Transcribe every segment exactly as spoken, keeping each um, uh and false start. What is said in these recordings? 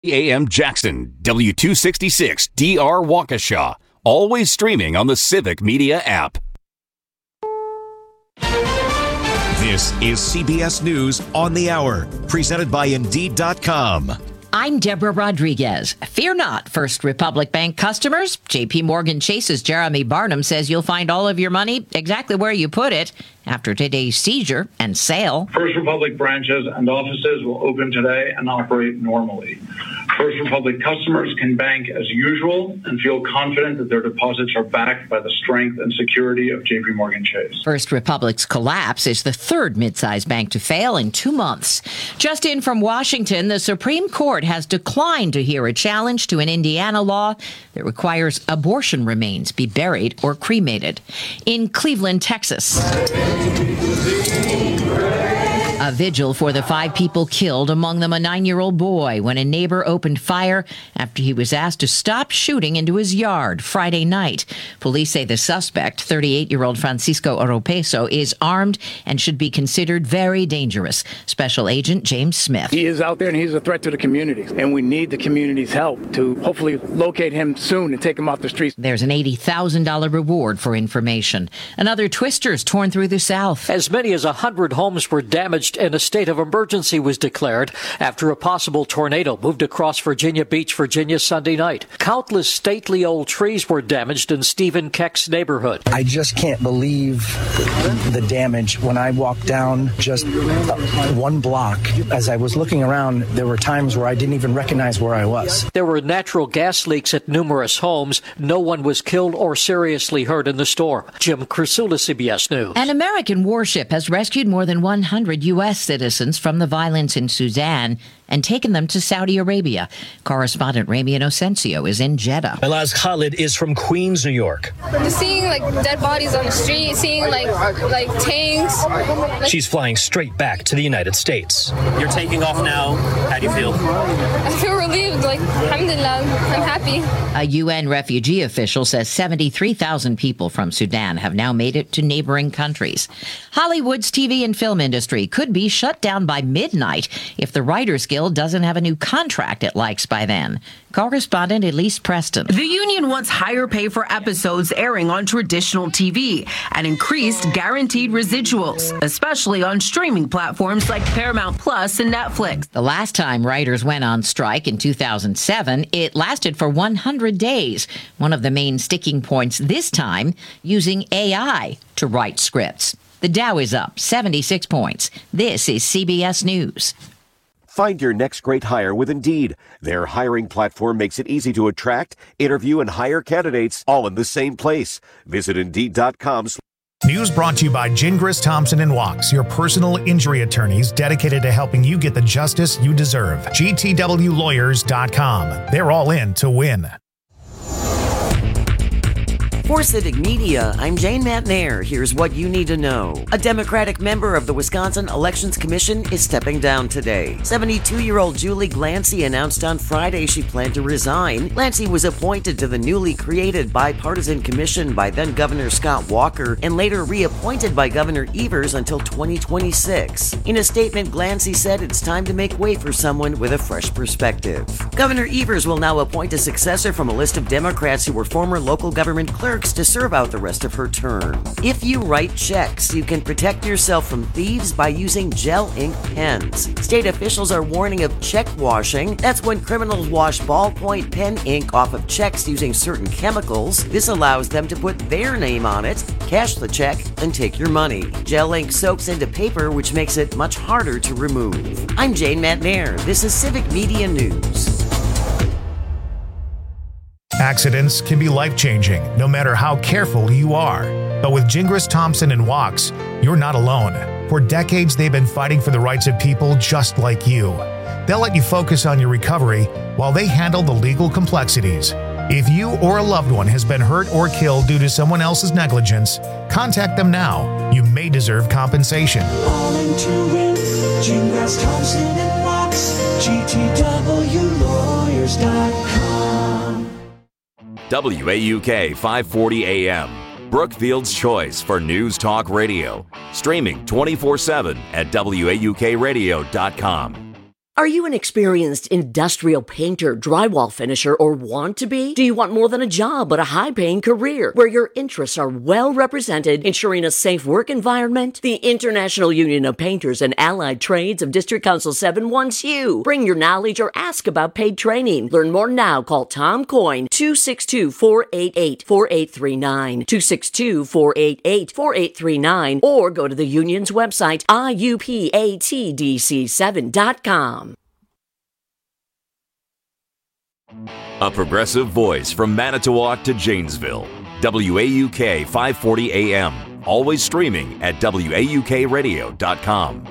A M Jackson, W two sixty-six D R Waukesha. Always streaming on the Civic Media app. This is C B S News on the Hour, presented by Indeed dot com. I'm Deborah Rodriguez. Fear not, First Republic Bank customers. J P Morgan Chase's Jeremy Barnum says you'll find all of your money exactly where you put it after today's seizure and sale. First Republic branches and offices will open today and operate normally. First Republic customers can bank as usual and feel confident that their deposits are backed by the strength and security of J P Morgan Chase. First Republic's collapse is the third mid-sized bank to fail in two months. Just in from Washington, the Supreme Court has declined to hear a challenge to an Indiana law that requires abortion remains be buried or cremated. In Cleveland, Texas, a vigil for the five people killed, among them a nine-year-old boy, when a neighbor opened fire after he was asked to stop shooting into his yard Friday night. Police say the suspect, thirty-eight-year-old Francisco Oropesa, is armed and should be considered very dangerous. Special Agent James Smith. He is out there and he's a threat to the community, and we need the community's help to hopefully locate him soon and take him off the streets. There's an eighty thousand dollars reward for information. Another Twisters torn through the South. As many as one hundred homes were damaged and a state of emergency was declared after a possible tornado moved across Virginia Beach, Virginia Sunday night. Countless stately old trees were damaged in Stephen Keck's neighborhood. I just can't believe the damage. When I walked down just one block, as I was looking around, there were times where I didn't even recognize where I was. There were natural gas leaks at numerous homes. No one was killed or seriously hurt in the storm. Jim Krasula, C B S News. An American warship has rescued more than one hundred U S citizens from the violence in Sudan and taken them to Saudi Arabia. Correspondent Ramy Inocencio is in Jeddah. Elaz Khalid is from Queens, New York. Just seeing like dead bodies on the street, seeing like like tanks. Like, She's flying straight back to the United States. You're taking off now. How do you feel? I feel relieved. Like, alhamdulillah, I'm happy. A U N refugee official says seventy-three thousand people from Sudan have now made it to neighboring countries. Hollywood's T V and film industry could be shut down by midnight if the Writers Guild doesn't have a new contract it likes by then. Correspondent Elise Preston. The union wants higher pay for episodes airing on traditional T V and increased guaranteed residuals, especially on streaming platforms like Paramount Plus and Netflix. The last time writers went on strike in two thousand seven, it lasted for one hundred days. One of the main sticking points this time, using A I to write scripts. The Dow is up seventy-six points. This is C B S News. Find your next great hire with Indeed. Their hiring platform makes it easy to attract, interview, and hire candidates all in the same place. Visit Indeed dot com. News brought to you by Gingras, Thompson and Wachs, your personal injury attorneys dedicated to helping you get the justice you deserve. G T W lawyers dot com. They're all in to win. For Civic Media, I'm Jane Matnair. Here's what you need to know. A Democratic member of the Wisconsin Elections Commission is stepping down today. seventy-two-year-old Julie Glancy announced on Friday she planned to resign. Glancy was appointed to the newly created bipartisan commission by then-Governor Scott Walker and later reappointed by Governor Evers until twenty twenty-six. In a statement, Glancy said it's time to make way for someone with a fresh perspective. Governor Evers will now appoint a successor from a list of Democrats who were former local government clerks to serve out the rest of her term. If you write checks, you can protect yourself from thieves by using gel ink pens. State officials are warning of check washing. That's when criminals wash ballpoint pen ink off of checks using certain chemicals. This allows them to put their name on it, cash the check, and take your money. Gel ink soaks into paper, which makes it much harder to remove. I'm Jane Matnair. This is Civic Media News. Accidents can be life-changing, no matter how careful you are. But with Gingras, Thompson and Wachs, you're not alone. For decades, they've been fighting for the rights of people just like you. They'll let you focus on your recovery while they handle the legal complexities. If you or a loved one has been hurt or killed due to someone else's negligence, contact them now. You may deserve compensation. All in to win. Gingras, Thompson and Wachs. G T W lawyers dot com. W A U K five forty A M, Brookfield's choice for News Talk Radio. Streaming twenty-four seven at W A U K radio dot com. Are you an experienced industrial painter, drywall finisher, or want to be? Do you want more than a job but a high-paying career where your interests are well represented, ensuring a safe work environment? The International Union of Painters and Allied Trades of District Council seven wants you. Bring your knowledge or ask about paid training. Learn more now. Call Tom Coyne, two six two, four eight eight, four eight three nine, two six two, four eight eight, four eight three nine, or go to the union's website, I U P A T D C seven dot com. A progressive voice from Manitowoc to Janesville. W A U K five forty A M. Always streaming at W A U K radio dot com.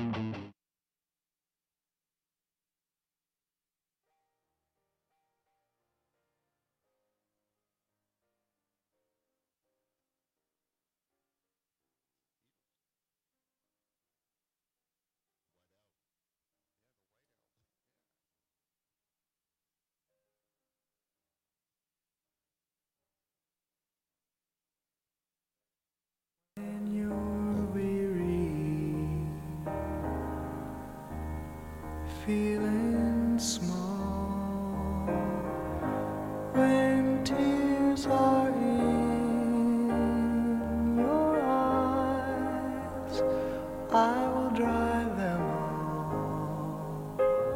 Feeling small when tears are in your eyes, I will dry them all.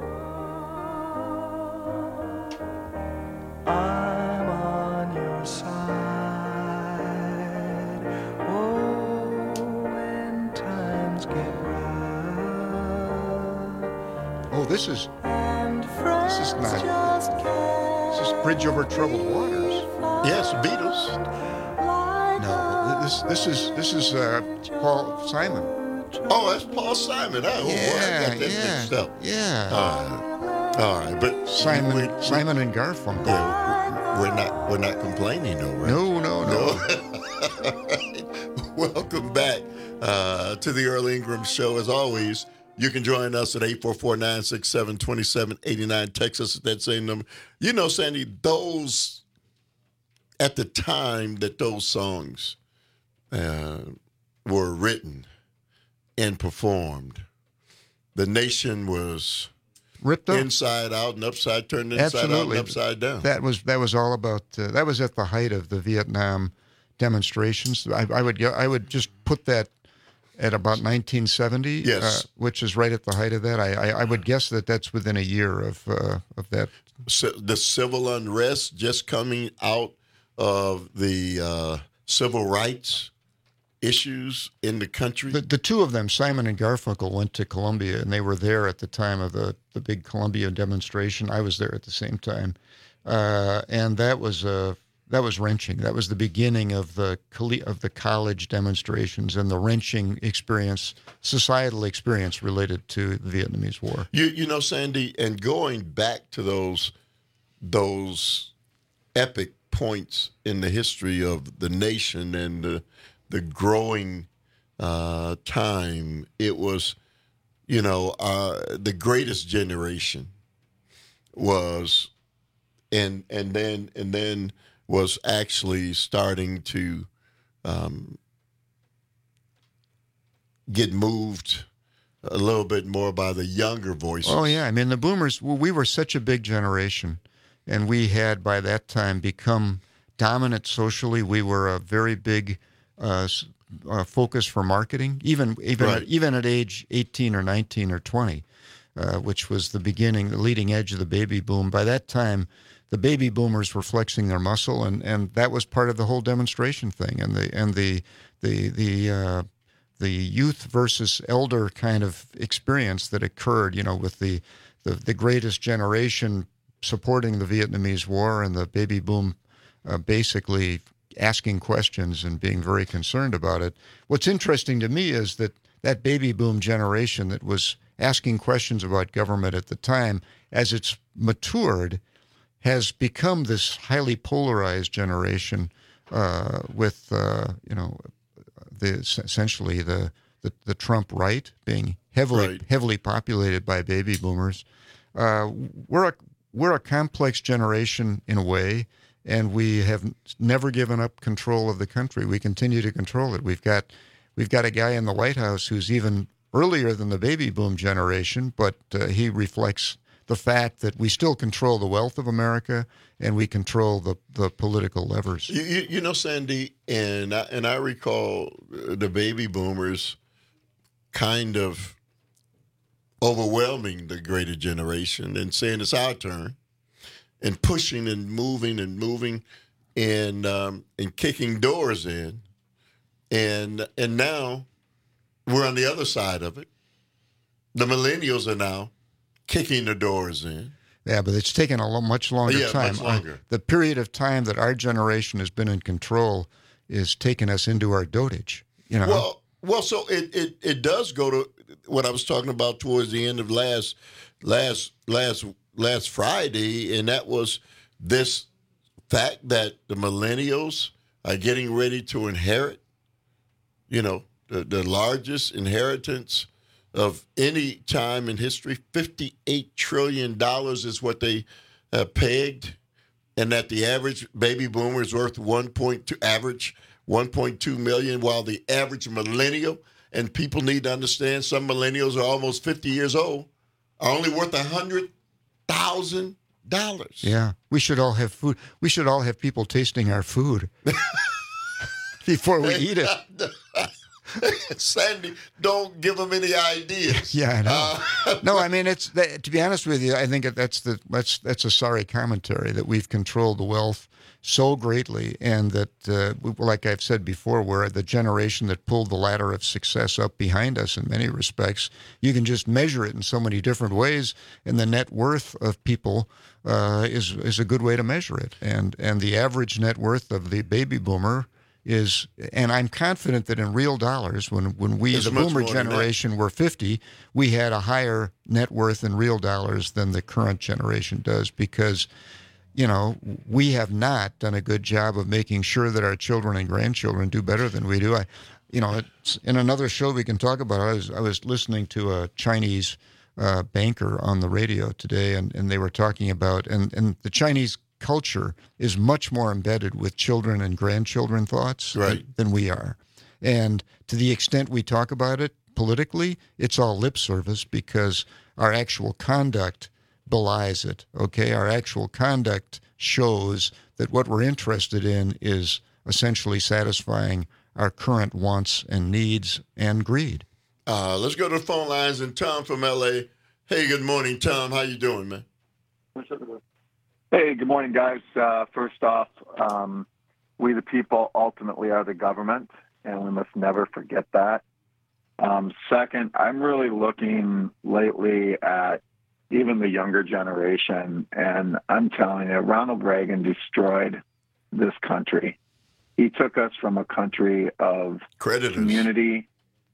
I'm on your side. Oh, when times get Oh, this is, this is not, this is Bridge Over Troubled Waters. Yes, Beatles. No, this this is this is uh, Paul Simon. Oh, that's Paul Simon. Oh, yeah, boy, I got that yeah, mixed up. yeah. All right, all right, but Simon, we, Simon and Garfunkel. Yeah, we're not we're not complaining, though, right? No, no, no. no. Welcome back uh, to the Earl Ingram Show. As always, you can join us at eight four four, nine six seven, two seven eight nine. Text us at that same number. You know, Sandy, those, at the time that those songs uh, were written and performed, the nation was ripped up, inside out and upside, turned inside Absolutely. out and upside down. That was that was all about. Uh, that was at the height of the Vietnam demonstrations. I, I would go, I would just put that at about nineteen seventy, yes, uh, which is right at the height of that. I, I, I would guess that that's within a year of uh, of that. So the civil unrest just coming out of the uh, civil rights issues in the country. The, the two of them, Simon and Garfunkel, went to Columbia, and they were there at the time of the, the big Columbia demonstration. I was there at the same time, uh, and that was a. That was wrenching. That was the beginning of the of the college demonstrations and the wrenching experience, societal experience related to the Vietnamese War. You you know, Sandy, and going back to those those epic points in the history of the nation and the the growing uh, time, it was, you know, uh, the greatest generation was, and and then and then. was actually starting to um, get moved a little bit more by the younger voices. Oh, yeah. I mean, the boomers, well, we were such a big generation, and we had by that time become dominant socially. We were a very big uh, uh, focus for marketing, even even right. at, even at age eighteen or nineteen or twenty, uh, which was the beginning, the leading edge of the baby boom. By that time, the baby boomers were flexing their muscle, and, and that was part of the whole demonstration thing, and the and the the the uh, the youth versus elder kind of experience that occurred, you know, with the, the the greatest generation supporting the Vietnamese War and the baby boom, uh, basically asking questions and being very concerned about it. What's interesting to me is that that baby boom generation that was asking questions about government at the time, as it's matured, has become this highly polarized generation uh, with, uh, you know, the essentially the, the, the Trump right being heavily right. heavily populated by baby boomers. Uh, we're a we're a complex generation in a way, and we have never given up control of the country. We continue to control it. We've got we've got a guy in the White House who's even earlier than the baby boom generation, but uh, he reflects the fact that we still control the wealth of America and we control the, the political levers. You, you, you know, Sandy, and I, and I recall the baby boomers kind of overwhelming the greater generation and saying it's our turn, and pushing and moving and moving and um, and kicking doors in, and and now we're on the other side of it. The millennials are now kicking the doors in. Yeah, but it's taken a lo- much longer yeah, time. Much longer. Uh, the period of time that our generation has been in control is taking us into our dotage. You know. Well, well, so it, it, it does go to what I was talking about towards the end of last last last last Friday, and that was this fact that the millennials are getting ready to inherit, you know, the, the largest inheritance of any time in history. fifty-eight trillion dollars is what they uh, pegged, and that the average baby boomer is worth one point two, average one point two million, while the average millennial, and people need to understand, some millennials are almost fifty years old, are only worth one hundred thousand dollars. Yeah, we should all have food. We should all have people tasting our food before we eat it. Sandy, don't give them any ideas. Yeah, I know. Uh, no, I mean, it's that, to be honest with you, I think that's the that's that's a sorry commentary that we've controlled the wealth so greatly, and that, uh, like I've said before, we're the generation that pulled the ladder of success up behind us in many respects. You can just measure it in so many different ways, and the net worth of people uh, is is a good way to measure it. And and the average net worth of the baby boomer is, and I'm confident that in real dollars, when when we, It's the much boomer more than generation, were fifty, we had a higher net worth in real dollars than the current generation does, because, you know, we have not done a good job of making sure that our children and grandchildren do better than we do. I, you know, it's, in another show we can talk about it. I was I was listening to a Chinese uh, banker on the radio today, and, and they were talking about, and, and the Chinese culture is much more embedded with children and grandchildren thoughts right. than, than we are. And to the extent we talk about it politically, it's all lip service, because our actual conduct belies it, okay? Our actual conduct shows that what we're interested in is essentially satisfying our current wants and needs and greed. Uh, let's go to the phone lines, and Tom from L A. Hey, good morning, Tom. How you doing, man? Hey, good morning, guys. Uh, first off, um, we the people ultimately are the government, and we must never forget that. Um, second, I'm really looking lately at even the younger generation, and I'm telling you, Ronald Reagan destroyed this country. He took us from a country of Creditors. community.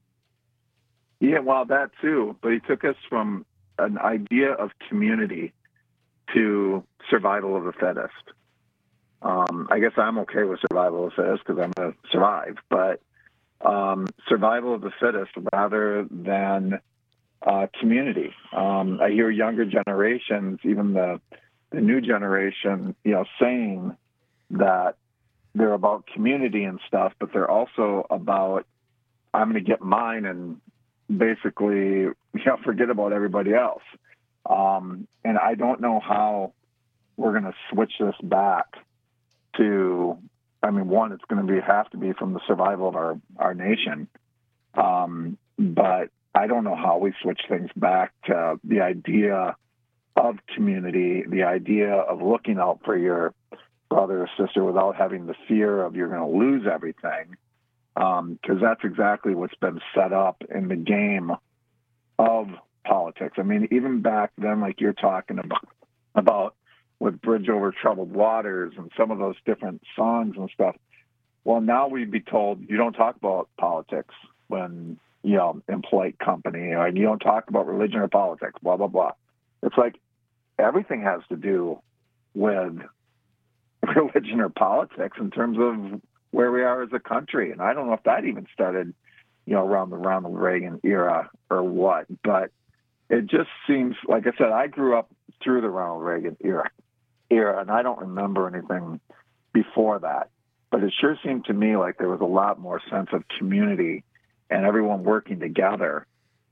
Yeah, well, that too, but he took us from an idea of community to survival of the fittest. Um, I guess I'm okay with survival of the fittest because I'm going to survive, but um, survival of the fittest rather than uh, community. Um, I hear younger generations, even the, the new generation, you know, saying that they're about community and stuff, but they're also about, I'm going to get mine and basically, you know, forget about everybody else. Um, and I don't know how we're going to switch this back to, I mean, one, it's going to be have to be from the survival of our, our nation. Um, but I don't know how we switch things back to the idea of community, the idea of looking out for your brother or sister without having the fear of you're going to lose everything. Um, 'cause that's exactly what's been set up in the game of politics. I mean, even back then, like you're talking about, about with Bridge Over Troubled Waters and some of those different songs and stuff. Well, now we'd be told you don't talk about politics when, you know, in polite company, or you don't talk about religion or politics, blah, blah, blah. It's like everything has to do with religion or politics in terms of where we are as a country. And I don't know if that even started, you know, around the Ronald Reagan era or what, but it just seems, like I said, I grew up through the Ronald Reagan era, era, and I don't remember anything before that. But it sure seemed to me like there was a lot more sense of community and everyone working together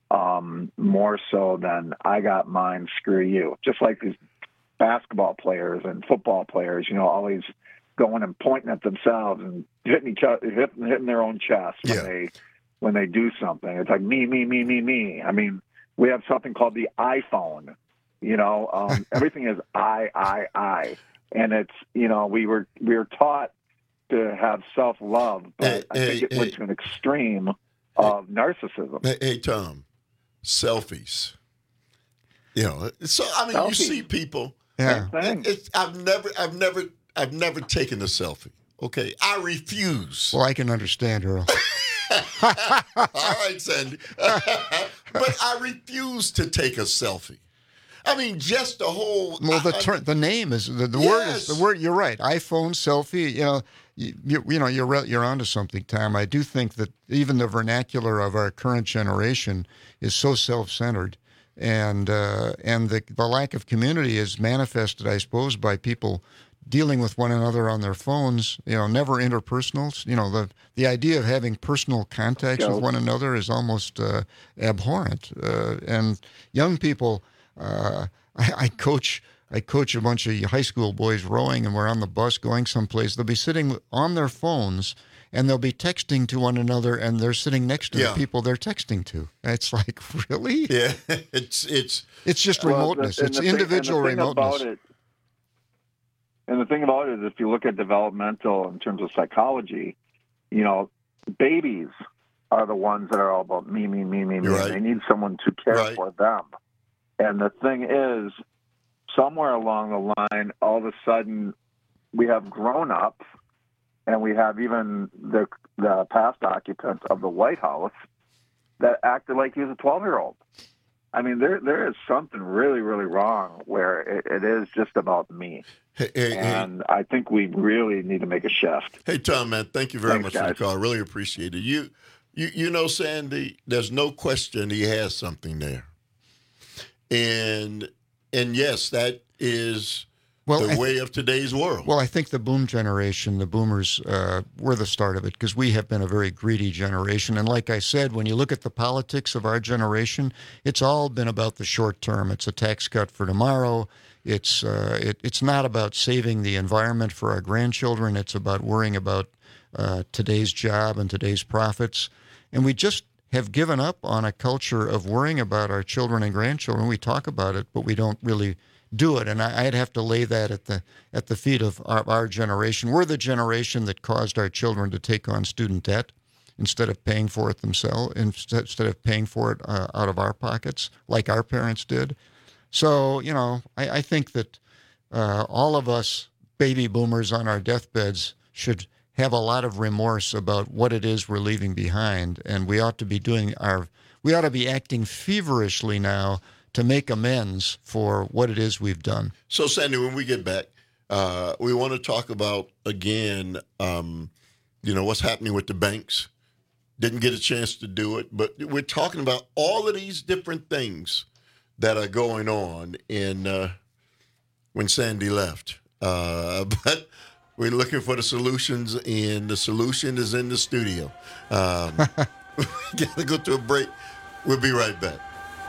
um, more so than I got mine, screw you. Just like these basketball players and football players, you know, always going and pointing at themselves and hitting each other, hitting, hitting their own chest when Yeah. they when they do something. It's like me, me, me, me, me. I mean, we have something called the iPhone. You know, um, everything is I, I, I, and it's, you know, we were we were taught to have self love, but Hey, I think hey, it went hey. to an extreme of narcissism. Hey, hey, Tom, selfies. You know, so I mean, you Selfies. see people. Yeah. Thing. It's, I've never, I've never, I've never taken a selfie. Okay, I refuse. Well, I can understand, Earl. All right, Sandy. But I refuse to take a selfie. I mean, just the whole. Well, the I- ter- the name is the, the word is Yes. the word. You're right. iPhone, selfie. You know, you, you, you know, you're re- you're onto something, Tom. I do think that even the vernacular of our current generation is so self-centered, and uh, and the the lack of community is manifested, I suppose, by people dealing with one another on their phones. You know, never interpersonal. You know, the the idea of having personal contacts with one another is almost uh, abhorrent. Uh, and young people. Uh, I, I coach. I coach a bunch of high school boys rowing, and we're on the bus going someplace. They'll be sitting on their phones, and they'll be texting to one another, and they're sitting next to Yeah. the people they're texting to. It's like, really? Yeah, it's it's It's just Well, remoteness. the- and it's the thing- and the individual thing remoteness. About it, and the thing about it is, if you look at developmental in terms of psychology, you know, babies are the ones that are all about me, me, me, me, me. Right. They need someone to care Right. for them. And the thing is, somewhere along the line, all of a sudden, we have grown-ups, and we have even the the past occupants of the White House that acted like he was a twelve-year-old. I mean, there there is something really, really wrong where it, it is just about me. Hey, hey, hey. And I think we really need to make a shift. Hey, Tom, man, thank you very Thanks, much guys. for the call. I really appreciate it. You, you, you know, Sandy, there's no question he has something there. And and yes, that is Well, the I- way of today's world. Well, I think the boom generation, the boomers, uh, were the start of it because we have been a very greedy generation. And like I said, when you look at the politics of our generation, it's all been about the short term. It's a tax cut for tomorrow. It's uh, it, it's not about saving the environment for our grandchildren. It's about worrying about uh, today's job and today's profits. And we just have given up on a culture of worrying about our children and grandchildren. We talk about it, but we don't really do it. And I, I'd have to lay that at the at the feet of our, our generation. We're the generation that caused our children to take on student debt instead of paying for it themselves, instead, instead of paying for it uh, out of our pockets, like our parents did. So, you know, I, I think that uh, all of us baby boomers on our deathbeds should have a lot of remorse about what it is we're leaving behind, and we ought to be doing our, we ought to be acting feverishly now to make amends for what it is we've done. So, Sandy, when we get back, uh, we want to talk about, again, um, you know, what's happening with the banks. Didn't get a chance to do it, but we're talking about all of these different things that are going on in uh, when Sandy left. Uh, but we're looking for the solutions, and the solution is in the studio. Um, we got to go to a break. We'll be right back.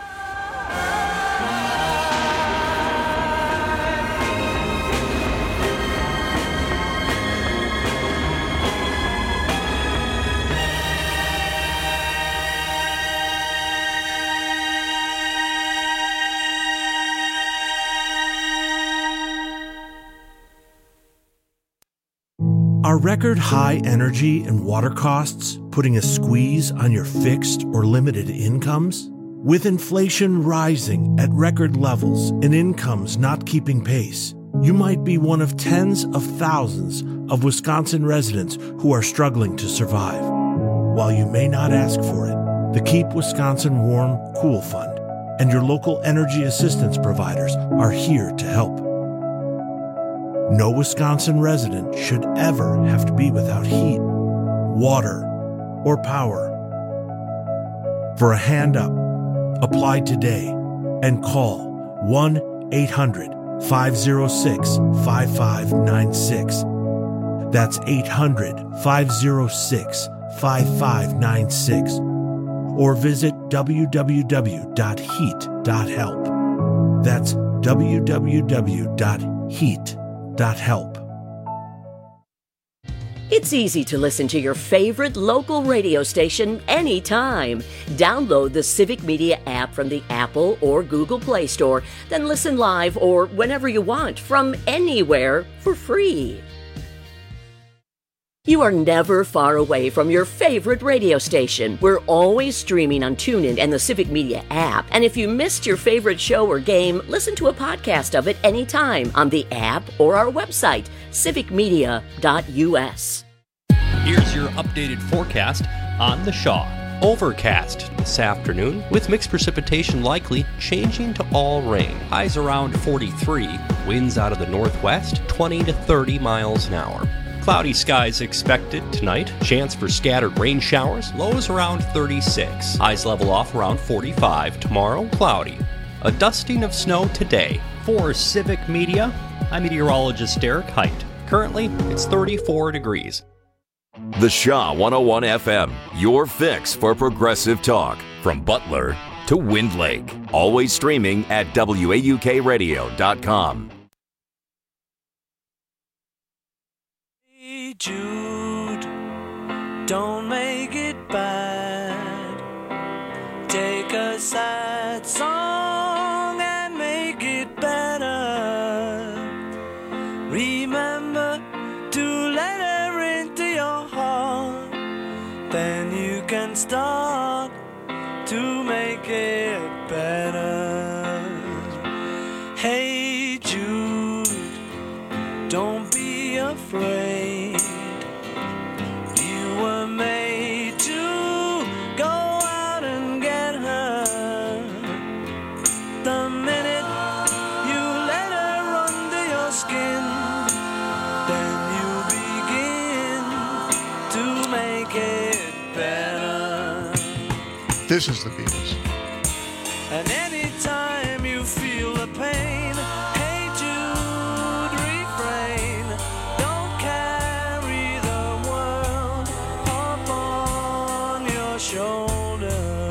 Are record high energy and water costs putting a squeeze on your fixed or limited incomes? With inflation rising at record levels and incomes not keeping pace, you might be one of tens of thousands of Wisconsin residents who are struggling to survive. While you may not ask for it, the Keep Wisconsin Warm Cool Fund and your local energy assistance providers are here to help. No Wisconsin resident should ever have to be without heat, water, or power. For a hand up, apply today and call one eight hundred five oh six five five nine six. That's eight hundred five oh six five five nine six. or visit w w w dot heat dot help. That's w w w dot heat dot help. It's easy to listen to your favorite local radio station anytime. Download the Civic Media app from the Apple or Google Play Store, then listen live or whenever you want from anywhere for free. You are never far away from your favorite radio station. We're always streaming on TuneIn and the Civic Media app. And if you missed your favorite show or game, listen to a podcast of it anytime on the app or our website, civic media dot u s. Here's your updated forecast on the Shaw. Overcast this afternoon with mixed precipitation likely, changing to all rain. Highs around forty-three, winds out of the northwest twenty to thirty miles an hour. Cloudy skies expected tonight. Chance for scattered rain showers. Lows around thirty-six. Highs level off around forty-five. Tomorrow, cloudy. A dusting of snow today. For Civic Media, I'm meteorologist Derek Height. Currently, it's thirty-four degrees. The Shaw one oh one F M, your fix for progressive talk. From Butler to Wind Lake. Always streaming at W A U K radio dot com. Jude, don't make it bad. Take a sad song and make it better. Remember to let her into your heart. Then you can start to make it better. Hey Jude, don't be afraid. Were made to go out and get her. The minute you let her under your skin, then you begin to make it better. This is the Beatles. And anytime you feel the pain, hey Jude, refrain. Don't carry the world upon your shoulder.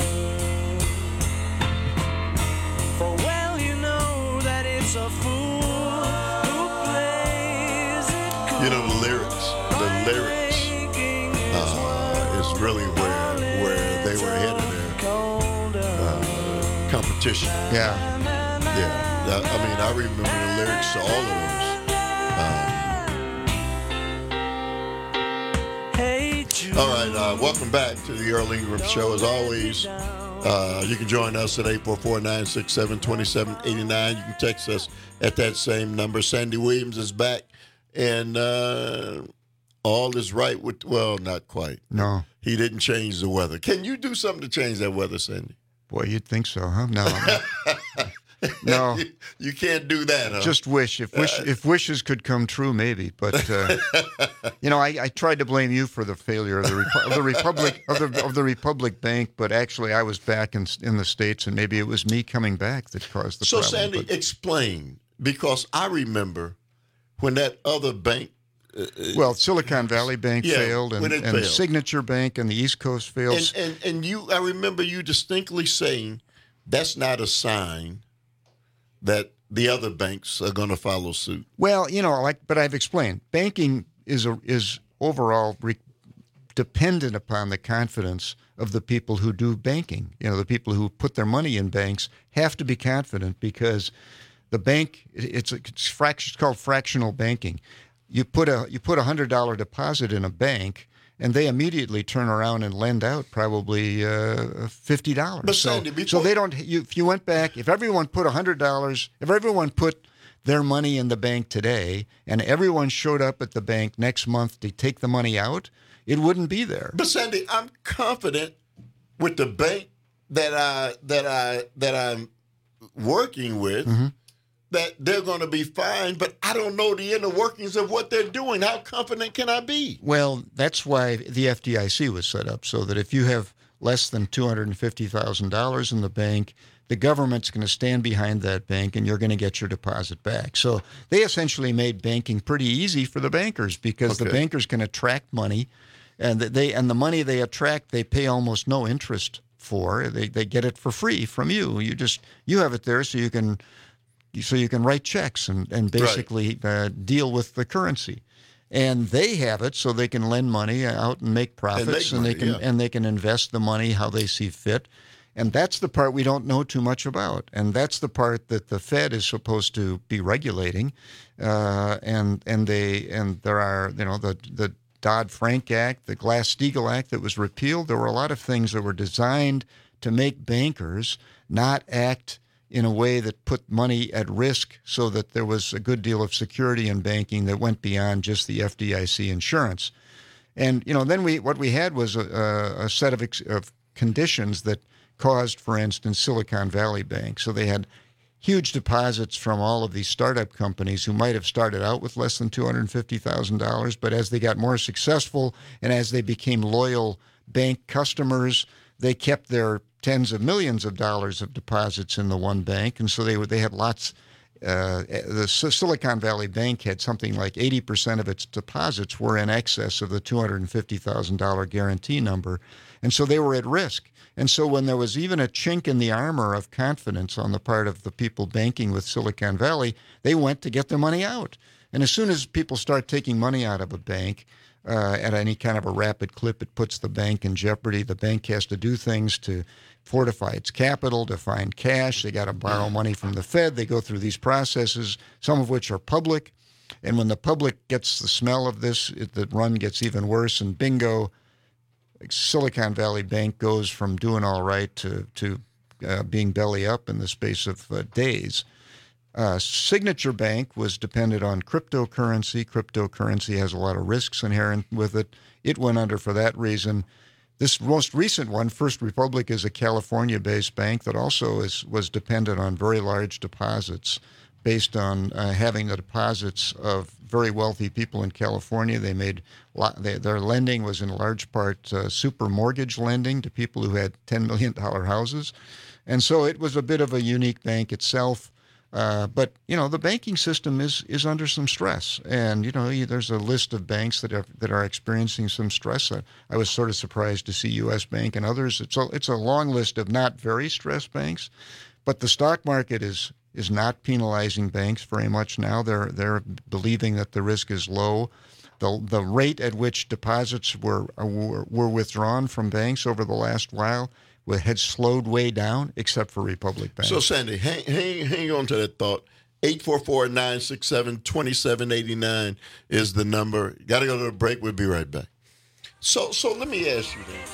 For well you know that it's a fool who plays it cool. You know, the lyrics, the lyrics uh, is really where where they were headed there. Uh, competition. Yeah. Yeah. That, I mean, I remember the lyrics to all of those. Um, all right, uh, welcome back to the Earl Ingram Show. As always, uh, you can join us at eight four four, nine six seven, two seven eight nine. You can text us at that same number. Sandy Williams is back, and uh, all is right with, well, not quite. No. He didn't change the weather. Can you do something to change that weather, Sandy? Boy, you'd think so, huh? No. No. you, you can't do that, huh? Just wish. If wish, if wishes could come true, maybe. But uh, you know, I, I tried to blame you for the failure of the, Repu- of the Republic of the of the Republic Bank, but actually, I was back in in the States, and maybe it was me coming back that caused the so, problem. So, Sandy, but, explain, because I remember when that other bank. Uh, well, Silicon Valley Bank yeah, failed, and, and failed. Signature Bank and the East Coast failed. And, and and you, I remember you distinctly saying that's not a sign that the other banks are going to follow suit. Well, you know, like, but I've explained, banking is a, is overall re- dependent upon the confidence of the people who do banking. You know, the people who put their money in banks have to be confident, because the bank, it's, it's, fract- it's called fractional banking. You put a you put a hundred dollar deposit in a bank, and they immediately turn around and lend out probably uh, fifty dollars. But so, Sandy, before... so they don't. You, if you went back, if everyone put a hundred dollars, if everyone put their money in the bank today, and everyone showed up at the bank next month to take the money out, it wouldn't be there. But Sandy, I'm confident with the bank that I that I that I'm working with. Mm-hmm. That they're going to be fine, but I don't know the inner workings of what they're doing. How confident can I be? Well, that's why the F D I C was set up, so that if you have less than two hundred fifty thousand dollars in the bank, the government's going to stand behind that bank, and you're going to get your deposit back. So they essentially made banking pretty easy for the bankers, because okay. the bankers can attract money, and they and the money they attract, they pay almost no interest for. They they get it for free from you. You just you have it there so you can so you can write checks and and basically right. uh, deal with the currency. And they have it so they can lend money out and make profits, and, make and money, they can yeah. and they can invest the money how they see fit. And that's the part we don't know too much about. And that's the part that the Fed is supposed to be regulating. Uh, and and they and there are you know the the Dodd-Frank Act, the Glass-Steagall Act that was repealed. There were a lot of things that were designed to make bankers not act in a way that put money at risk, so that there was a good deal of security in banking that went beyond just the F D I C insurance. And you know, then we what we had was a, a set of, ex, of conditions that caused, for instance, Silicon Valley Bank. So they had huge deposits from all of these startup companies who might have started out with less than two hundred fifty thousand dollars, but as they got more successful and as they became loyal bank customers, they kept their tens of millions of dollars of deposits in the one bank, and so they they had lots. Uh, the Silicon Valley Bank had something like eighty percent of its deposits were in excess of the two hundred fifty thousand dollars guarantee number, and so they were at risk. And so when there was even a chink in the armor of confidence on the part of the people banking with Silicon Valley, they went to get their money out. And as soon as people start taking money out of a bank, Uh, at any kind of a rapid clip, it puts the bank in jeopardy. The bank has to do things to fortify its capital, to find cash. They got to borrow money from the Fed. They go through these processes, some of which are public. And when the public gets the smell of this, it, the run gets even worse. And bingo, Silicon Valley Bank goes from doing all right to, to uh, being belly up in the space of uh, days. Uh, Signature Bank was dependent on cryptocurrency. Cryptocurrency has a lot of risks inherent with it. It went under for that reason. This most recent one, First Republic, is a California-based bank that also is was dependent on very large deposits based on uh, having the deposits of very wealthy people in California. They made they, their lending was in large part uh, super mortgage lending to people who had ten million dollars houses. And so it was a bit of a unique bank itself. Uh, but, you know, the banking system is is under some stress. And, you know, there's a list of banks that are, that are experiencing some stress. I, I was sort of surprised to see U S Bank and others. It's a, it's a long list of not very stressed banks. But the stock market is is not penalizing banks very much now. They're they're believing that the risk is low. The the rate at which deposits were were, were withdrawn from banks over the last while had slowed way down, except for Republic Bank. So, Sandy, hang hang, hang on to that thought. eight four four, nine six seven, two seven eight nine is the number. Got to go to the break. We'll be right back. So, so let me ask you this.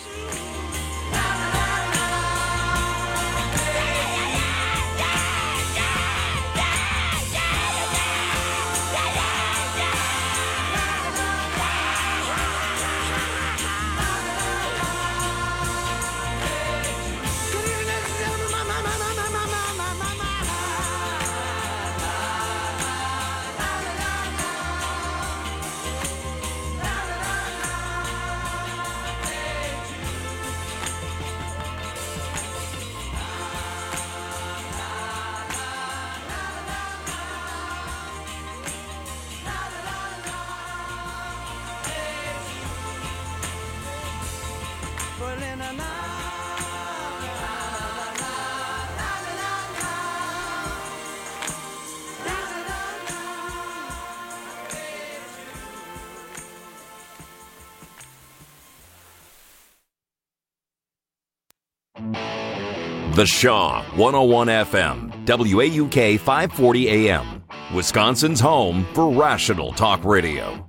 The Shaw, one oh one F M, W A U K five forty A M, Wisconsin's home for rational talk radio.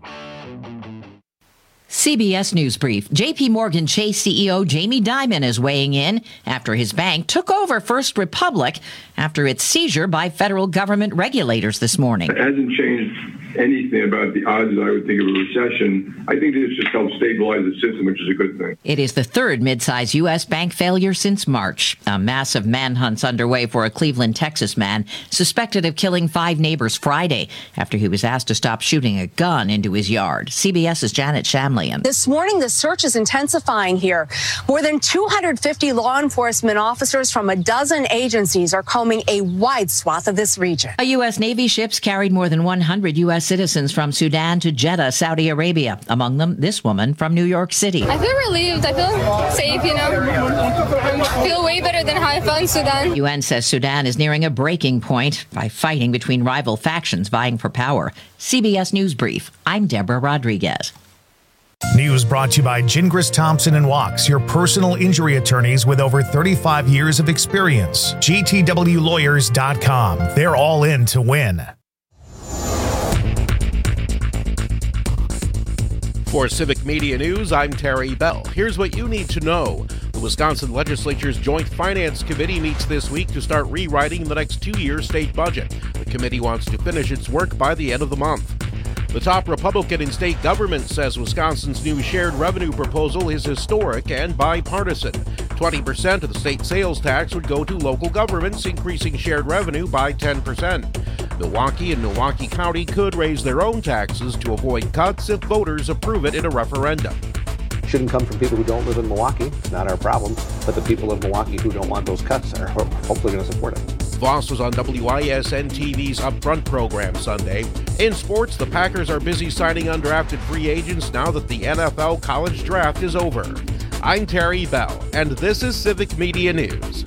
C B S News Brief. J P Morgan Chase C E O Jamie Dimon is weighing in after his bank took over First Republic after its seizure by federal government regulators this morning. It hasn't changed anything about the odds, I would think, of a recession. I think this just helps stabilize the system, which is a good thing. It is the third mid-size U S bank failure since March. A massive manhunt's underway for a Cleveland, Texas man suspected of killing five neighbors Friday after he was asked to stop shooting a gun into his yard. CBS's Janet Shamlian. This morning, the search is intensifying here. More than two hundred fifty law enforcement officers from a dozen agencies are combing a wide swath of this region. A U S Navy ship's carried more than one hundred U S citizens from Sudan to Jeddah, Saudi Arabia. Among them, this woman from New York City. I feel relieved. I feel safe, you know. I feel way better than how I felt in Sudan. U N says Sudan is nearing a breaking point by fighting between rival factions vying for power. C B S News Brief. I'm Deborah Rodriguez. News brought to you by Gingras Thompson and Wachs, your personal injury attorneys with over thirty-five years of experience. G T W lawyers dot com. They're all in to win. For Civic Media News, I'm Terry Bell. Here's what you need to know. The Wisconsin Legislature's Joint Finance Committee meets this week to start rewriting the next two-year state budget. The committee wants to finish its work by the end of the month. The top Republican in state government says Wisconsin's new shared revenue proposal is historic and bipartisan. twenty percent of the state sales tax would go to local governments, increasing shared revenue by ten percent. Milwaukee and Milwaukee County could raise their own taxes to avoid cuts if voters approve it in a referendum. Shouldn't come from people who don't live in Milwaukee. It's not our problem. But the people of Milwaukee who don't want those cuts are ho- hopefully going to support it. Voss was on W I S N T V's Upfront program Sunday. In sports, the Packers are busy signing undrafted free agents now that the N F L college draft is over. I'm Terry Bell, and this is Civic Media News.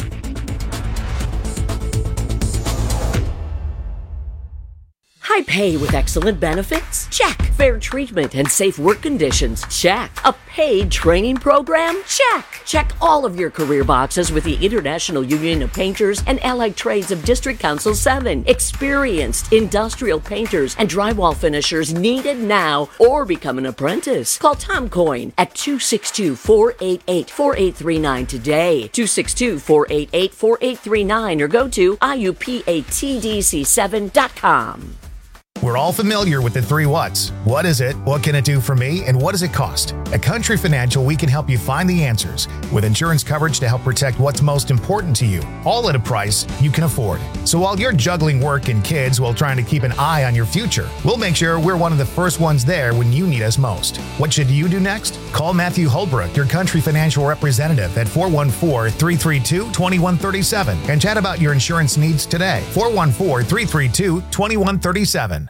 High pay with excellent benefits? Check. Fair treatment and safe work conditions? Check. A paid training program? Check. Check all of your career boxes with the International Union of Painters and Allied Trades of District Council seven. Experienced industrial painters and drywall finishers needed now or become an apprentice. Call Tom Coyne at two six two, four eight eight, four eight three nine today. two six two, four eight eight, four eight three nine or go to I U P A T D C seven dot com. We're all familiar with the three whats. What is it? What can it do for me? And what does it cost? At Country Financial, we can help you find the answers with insurance coverage to help protect what's most important to you, all at a price you can afford. So while you're juggling work and kids while trying to keep an eye on your future, we'll make sure we're one of the first ones there when you need us most. What should you do next? Call Matthew Holbrook, your Country Financial representative at four one four, three three two, two one three seven and chat about your insurance needs today. four one four, three three two, two one three seven.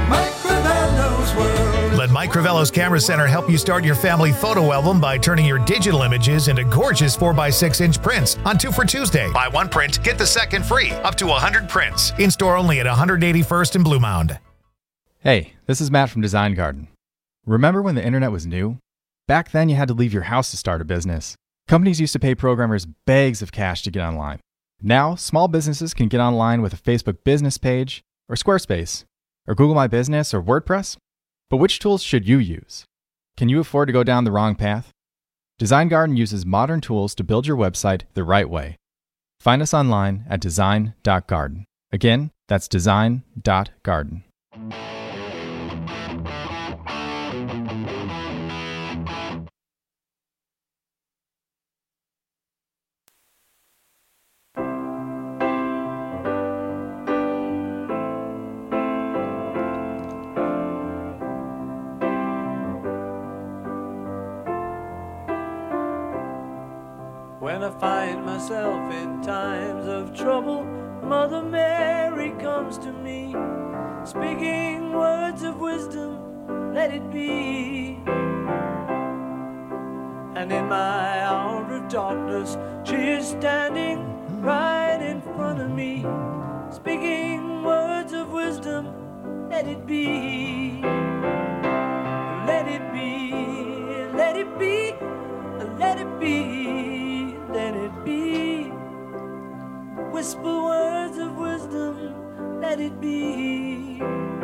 Let Mike Crivello's Camera Center help you start your family photo album by turning your digital images into gorgeous four by six inch prints on Two for Tuesday. Buy one print, get the second free, up to one hundred prints. In-store only at one eighty-first and Blue Mound. Hey, this is Matt from Design Garden. Remember when the internet was new? Back then you had to leave your house to start a business. Companies used to pay programmers bags of cash to get online. Now, small businesses can get online with a Facebook business page, or Squarespace, or Google My Business, or WordPress. But which tools should you use? Can you afford to go down the wrong path? Design Garden uses modern tools to build your website the right way. Find us online at design dot garden. Again, that's design dot garden. When I find myself in times of trouble, Mother Mary comes to me, speaking words of wisdom, let it be. And in my hour of darkness, she is standing right in front of me, speaking words of wisdom, let it be. Let it be, let it be, let it be, let it be. Whisper words of wisdom, let it be.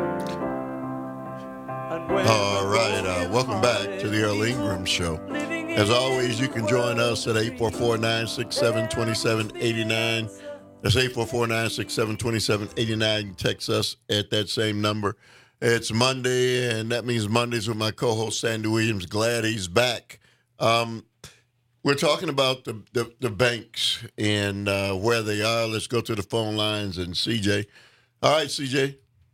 All right, uh, welcome back to the Earl Ingram Show. As always, you can join us at eight four four, nine six seven, two seven eight nine. That's eight four four, nine six seven, two seven eight nine. You can text us at that same number. It's Monday, and that means Mondays with my co-host, Sandy Williams. Glad he's back. Um, we're talking about the, the, the banks and uh, where they are. Let's go to the phone lines and C J. All right, C J.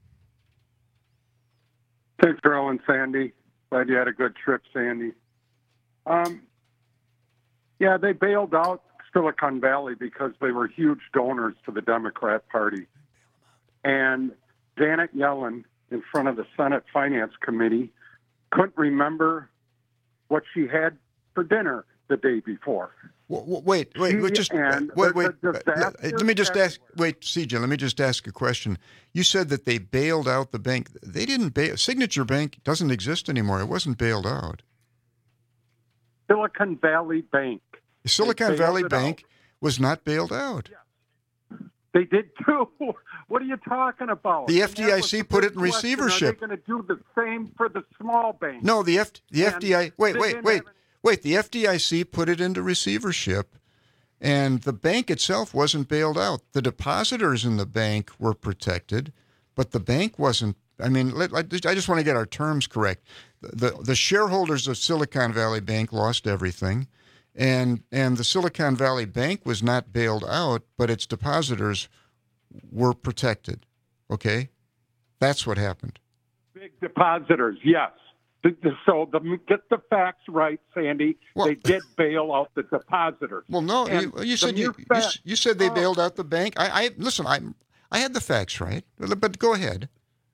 Thanks, Earl and Sandy. Glad you had a good trip, Sandy. Um, yeah, they bailed out Silicon Valley because they were huge donors to the Democrat Party. And Janet Yellen in front of the Senate Finance Committee couldn't remember what she had for dinner the day before. Wait, wait, wait, just and wait, wait. the Let me just ask. Wait, C J, let me just ask a question. You said that they bailed out the bank. They didn't bail. Signature Bank doesn't exist anymore. It wasn't bailed out. Silicon Valley Bank. Silicon Valley Bank was not bailed out. They did too. What are you talking about? The F D I C put it in receivership. Are they going to do the same for the small banks? No, the F the F D I. Wait, wait, wait, have... wait. The F D I C put it into receivership, and the bank itself wasn't bailed out. The depositors in the bank were protected, but the bank wasn't. I mean, let, I just want to get our terms correct. The, the the shareholders of Silicon Valley Bank lost everything, and and the Silicon Valley Bank was not bailed out, but its depositors were protected. Okay, that's what happened. Big depositors, yes. So the, get the facts right, Sandy. Well, they did bail out the depositors. Well, no, you, you said you, you, you said they oh. bailed out the bank. I, I listen. I I had the facts right, but go ahead.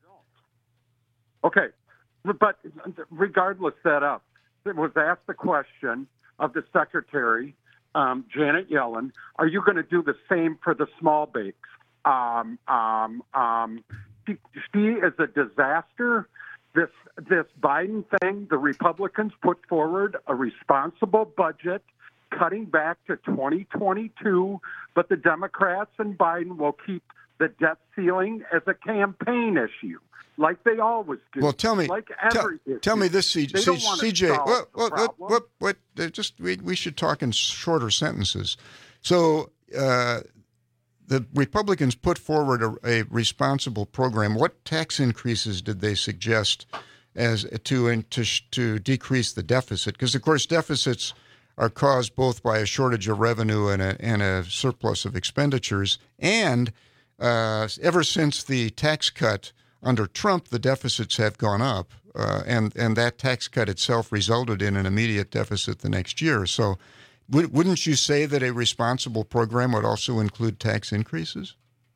Okay, but regardless that up, it was asked the question of the Secretary, um, Janet Yellen, are you going to do the same for the small banks? Um, um, um, she, she is a disaster. This this Biden thing, the Republicans put forward a responsible budget, cutting back to twenty twenty-two, but the Democrats and Biden will keep the debt ceiling as a campaign issue, like they always do. Well, tell me, like tell, every issue. tell me this, C, They C, don't want to C J. solve What, the what, what, what, what, uh, just we, we should talk in shorter sentences. So uh, the Republicans put forward a, a responsible program. What tax increases did they suggest as to to to decrease the deficit? Because of course deficits are caused both by a shortage of revenue and a and a surplus of expenditures. And uh, ever since the tax cut under Trump, the deficits have gone up, uh, and and that tax cut itself resulted in an immediate deficit the next year. So, w- wouldn't you say that a responsible program would also include tax increases?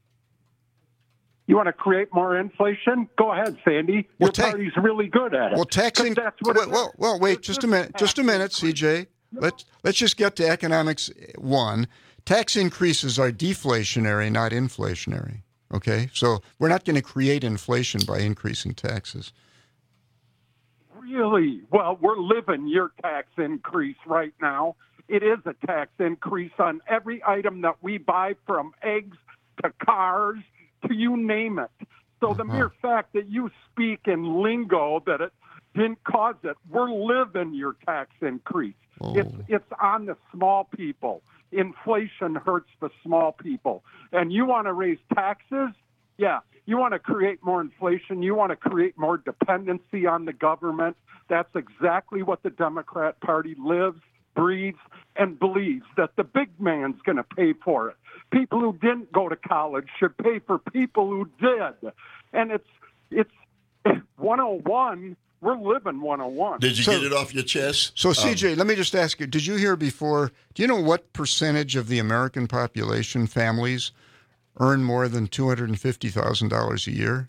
You want to create more inflation? Go ahead, Sandy. Well, Your ta- party's really good at it. Well, taxing. That's what well, well, well, wait, just a minute, just a minute, C J. Let's let's just get to economics one. Tax increases are deflationary, not inflationary. Okay, so we're not going to create inflation by increasing taxes. Really? Well, we're living your tax increase right now. It is a tax increase on every item that we buy, from eggs to cars to you name it. So the mere fact that you speak in lingo that it didn't cause it, we're living your tax increase. Oh. It's it's on the small people. Inflation hurts the small people. And you want to raise taxes? Yeah. You want to create more inflation. You want to create more dependency on the government. That's exactly what the Democrat Party lives, breathes, and believes, that the big man's going to pay for it. People who didn't go to college should pay for people who did. And it's it's one oh one. We're living one oh one. Did you So- get it off your chest? So, C J, Um, let me just ask you, did you hear before, do you know what percentage of the American population, families, earn more than two hundred fifty thousand dollars a year?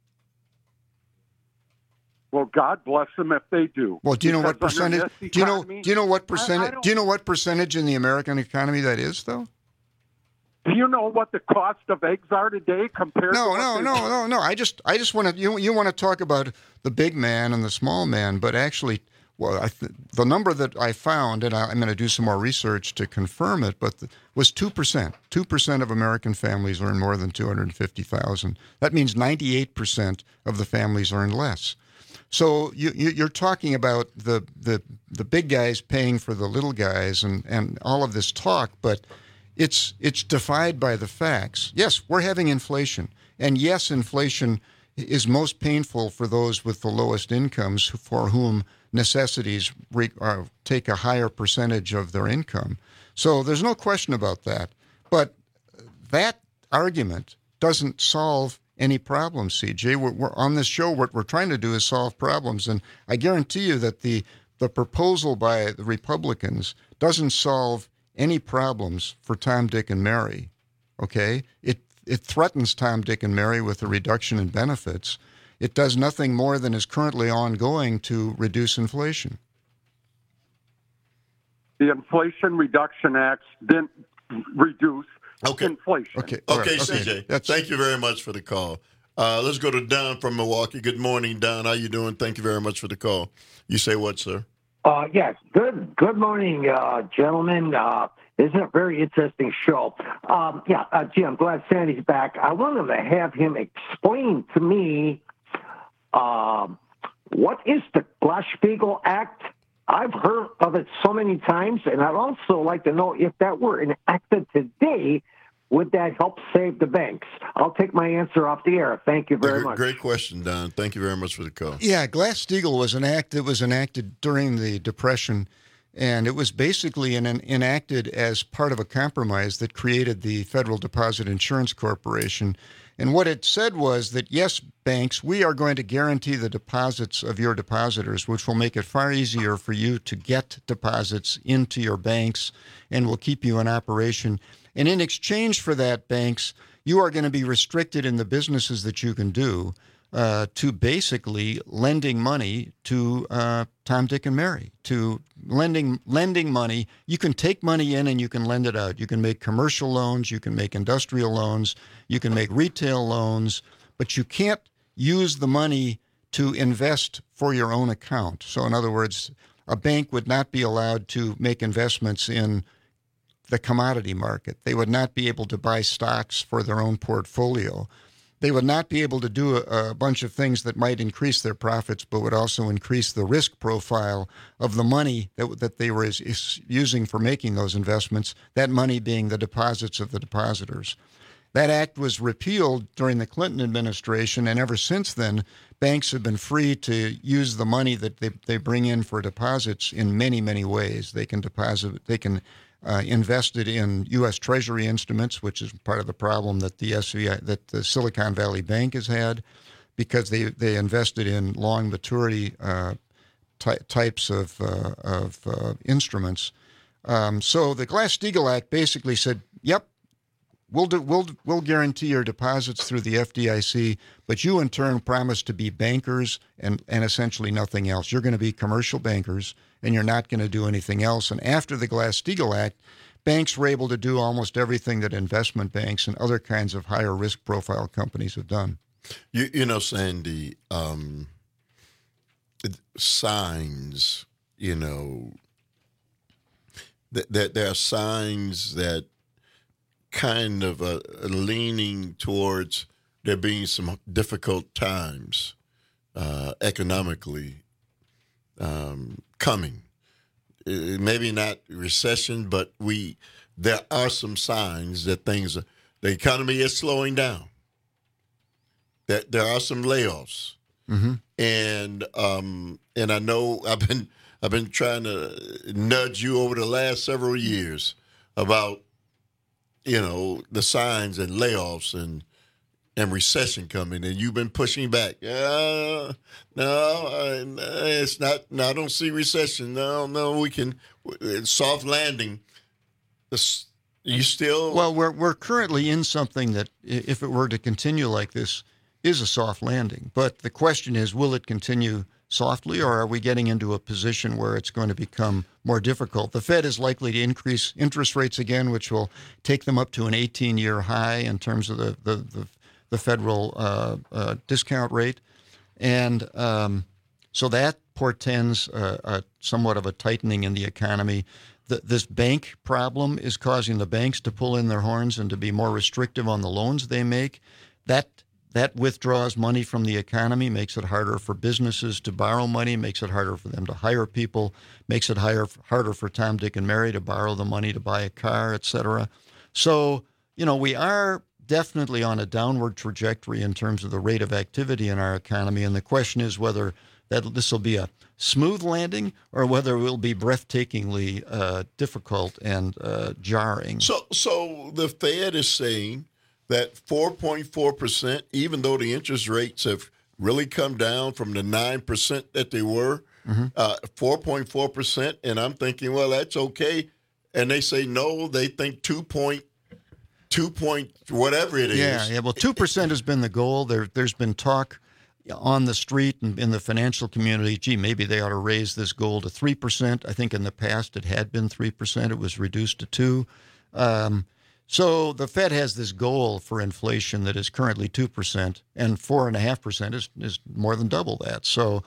Well, God bless them if they do. Well, do you know what Because under percentage? this Do you know? economy- Do you know what I- I percentage? don't- Do you know what percentage in the American economy that is, though? Do you know what the cost of eggs are today compared to No, what no, they- no, no, no. I just, I just want to. You, you want to talk about the big man and the small man, but actually, well, I th- the number that I found, and I, I'm going to do some more research to confirm it, but the, was two percent. Two percent of American families earn more than two hundred fifty thousand. That means ninety-eight percent of the families earn less. So you, you, you're talking about the, the the big guys paying for the little guys, and, and all of this talk, but it's it's defied by the facts. Yes, we're having inflation, and yes, inflation is most painful for those with the lowest incomes, for whom necessities re, uh, take a higher percentage of their income. So there's no question about that. But that argument doesn't solve any problems, C J. We're, we're on this show. What we're trying to do is solve problems, and I guarantee you that the the proposal by the Republicans doesn't solve any problems for Tom, Dick, and Mary. Okay, it it threatens Tom, Dick, and Mary with a reduction in benefits. it does nothing more than is currently ongoing to reduce inflation. The Inflation Reduction Act didn't reduce okay. inflation. Okay, okay, right. C J. Okay. Thank you very much for the call. Uh, let's go to Don from Milwaukee. Good morning, Don. How you doing? Thank you very much for the call. You say what, sir? Uh, yes. Good. Good morning, uh, gentlemen. Uh, It's a very interesting show. Um, yeah, uh, gee, I'm glad Sandy's back. I wanted to have him explain to me uh, what is the Glass-Steagall Act. I've heard of it so many times, and I'd also like to know if that were enacted today, would that help save the banks? I'll take my answer off the air. Thank you very great, much. Great question, Don. Thank you very much for the call. Yeah, Glass-Steagall was an act that was enacted during the Depression. And it was basically an, an, enacted as part of a compromise that created the Federal Deposit Insurance Corporation. And what it said was that, yes, banks, we are going to guarantee the deposits of your depositors, which will make it far easier for you to get deposits into your banks and will keep you in operation. And in exchange for that, banks, you are going to be restricted in the businesses that you can do uh, to basically lending money to uh, Tom, Dick, and Mary, to lending lending money. You can take money in and you can lend it out. You can make commercial loans, you can make industrial loans, you can make retail loans, but you can't use the money to invest for your own account. So in other words, a bank would not be allowed to make investments in the commodity market. They would not be able to buy stocks for their own portfolio. They would not be able to do a, a bunch of things that might increase their profits, but would also increase the risk profile of the money that, that they were is, is using for making those investments, that money being the deposits of the depositors. That act was repealed during the Clinton administration, and ever since then, banks have been free to use the money that they, they bring in for deposits in many, many ways. They can deposit, they can Uh, invested in U S Treasury instruments, which is part of the problem that the S V I, that the Silicon Valley Bank has had, because they, they invested in long maturity uh, ty- types of uh, of uh, instruments. Um, so the Glass-Steagall Act basically said, "Yep, we'll do, we'll we'll guarantee your deposits through the F D I C, but you in turn promise to be bankers and and essentially nothing else. You're going to be commercial bankers." And you're not going to do anything else. And after the Glass-Steagall Act, banks were able to do almost everything that investment banks and other kinds of higher risk profile companies have done. You, you know, Sandy, um, signs, you know, that, that there are signs that kind of uh, leaning towards there being some difficult times uh, economically um, coming. Uh, maybe not recession, but we there are some signs that things are, the economy is slowing down. That there are some layoffs, mm-hmm. and um, and I know I've been I've been trying to nudge you over the last several years about, you know, the signs and layoffs and and recession coming, and you've been pushing back. Uh, no, uh, it's not. No, I don't see recession. No, no, we can soft landing. This, you still well, we're we're currently in something that, if it were to continue like this, is a soft landing. But the question is, will it continue softly, or are we getting into a position where it's going to become more difficult? The Fed is likely to increase interest rates again, which will take them up to an eighteen-year high in terms of the the, the, the federal uh, uh, discount rate. And um, so that portends uh, a, somewhat of a tightening in the economy. The, this bank problem is causing the banks to pull in their horns and to be more restrictive on the loans they make. That That withdraws money from the economy, makes it harder for businesses to borrow money, makes it harder for them to hire people, makes it higher, harder for Tom, Dick, and Mary to borrow the money to buy a car, et cetera. So, you know, we are definitely on a downward trajectory in terms of the rate of activity in our economy. And the question is whether that this will be a smooth landing or whether it will be breathtakingly uh, difficult and uh, jarring. So, so the Fed is saying that four point four percent, even though the interest rates have really come down from the nine percent that they were, mm-hmm. uh, four point four percent, and I'm thinking, well, that's okay. And they say, no, they think two point, two point, whatever it is. Yeah, yeah. Well, two percent has been the goal. There, there's been talk on the street and in the financial community, gee, maybe they ought to raise this goal to three percent. I think in the past it had been three percent. It was reduced to two. Um, so the Fed has this goal for inflation that is currently two percent, and four point five percent is, is more than double that. So,